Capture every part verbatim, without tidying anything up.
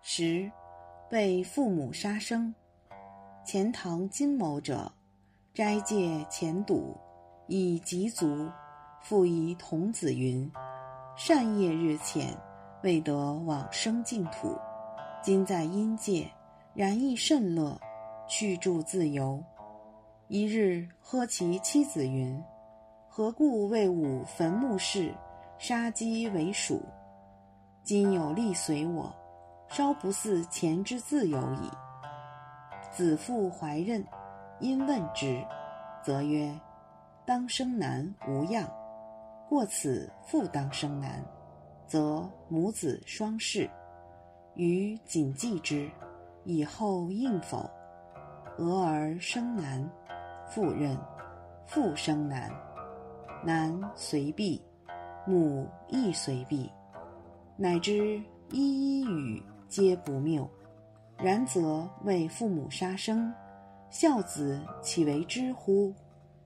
十、为父母杀生。钱塘金某者，斋戒前睹，以及足，复以童子云：善业日浅，未得往生净土。今在阴界，然亦甚乐，去住自由。一日喝其妻子云：何故为吾坟墓事，杀鸡为属？今有力随我，稍不似前之自由矣。子父怀任，因问之，则曰：当生男无恙，过此复当生男，则母子双世。余谨记之，以后应否？俄而生男，复任，复生男，男随避，母亦随避，乃知一一语皆不谬。然则为父母杀生，孝子岂为之乎？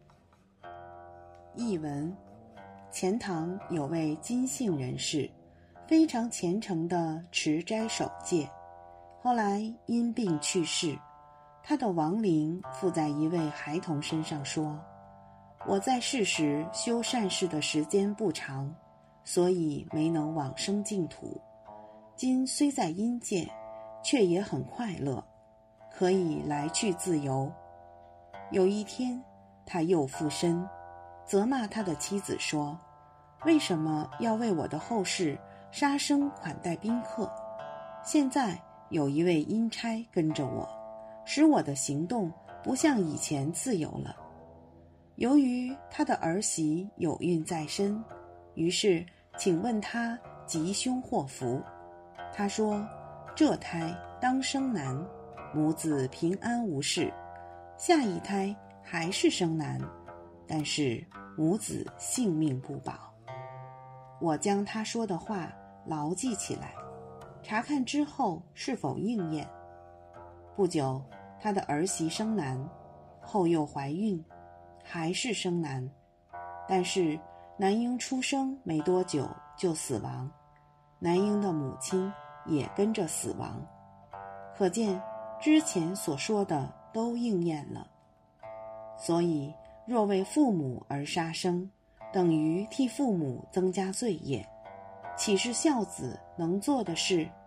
译文：钱塘有位金姓人士，非常虔诚地持斋守戒，后来因病去世。他的亡灵附在一位孩童身上说：我在世时修善事的时间不长，所以没能往生净土。今虽在阴界，却也很快乐，可以来去自由。有一天，他又附身，责骂他的妻子说：为什么要为我的后事杀生款待宾客？现在有一位阴差跟着我，使我的行动不像以前自由了。由于他的儿媳有孕在身，于是请问他吉凶祸福。他说：这胎当生男，母子平安无事；下一胎还是生男，但是母子性命不保。我将他说的话牢记起来，查看之后是否应验。不久，他的儿媳生男，后又怀孕，还是生男，但是男婴出生没多久就死亡，男婴的母亲也跟着死亡。可见之前所说的都应验了。所以若为父母而杀生，等于替父母增加罪业，岂是孝子能做的事？